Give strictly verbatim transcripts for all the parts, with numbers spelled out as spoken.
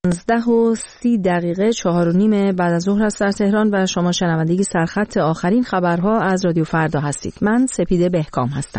پانزده و سی دقیقه چهار و نیم بعد از ظهر است در تهران و شما شنونده سرخط آخرین خبرها از رادیو فردا هستید. من سپیده بهکام هستم.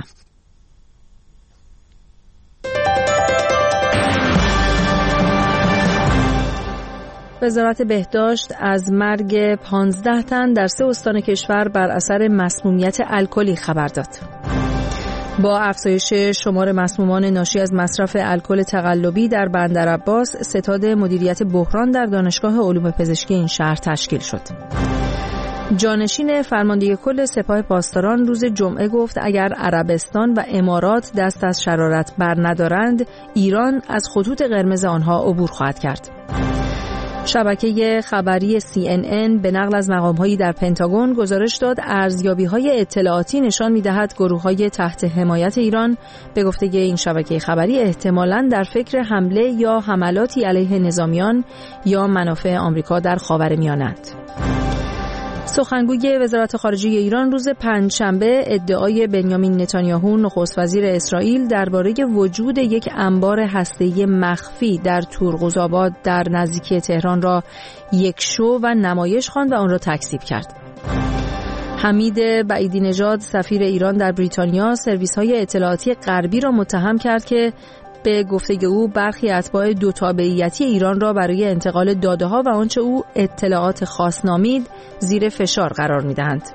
وزارت بهداشت از مرگ پانزده تن در سه استان کشور بر اثر مسمومیت الکلی خبر داد. با افزایش شمار مسمومان ناشی از مصرف الکل تقلبی در بندرعباس، ستاد مدیریت بحران در دانشگاه علوم پزشکی این شهر تشکیل شد. جانشین فرمانده کل سپاه پاسداران روز جمعه گفت اگر عربستان و امارات دست از شرارت بر ندارند، ایران از خطوط قرمز آنها عبور خواهد کرد. شبکه خبری سی ان ان به نقل از مقام‌هایی در پنتاگون گزارش داد ارزیابی‌های اطلاعاتی نشان می‌دهد گروه‌های تحت حمایت ایران به گفته این شبکه خبری احتمالاً در فکر حمله یا حملاتی علیه نظامیان یا منافع آمریکا در خاورمیانه‌اند. سخنگوی وزارت خارجه ایران روز پنجشنبه ادعای بنیامین نتانیاهو نخست وزیر اسرائیل درباره وجود یک انبار هسته‌ای مخفی در تورغوزآباد در نزدیکی تهران را یک شو و نمایش خواند و آن را تکذیب کرد. حمید بعیدی نژاد سفیر ایران در بریتانیا سرویس‌های اطلاعاتی غربی را متهم کرد که به گفته او برخی اتباع دو تابعیتی ایران را برای انتقال داده‌ها و آنچه او اطلاعات خاص نامید زیر فشار قرار می‌دهند.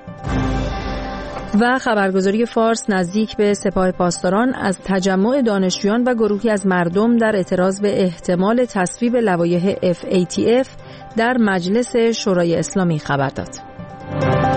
و خبرگزاری فارس نزدیک به سپاه پاسداران از تجمع دانشجویان و گروهی از مردم در اعتراض به احتمال تصویب لوایح اف ای تی اف در مجلس شورای اسلامی خبر داد.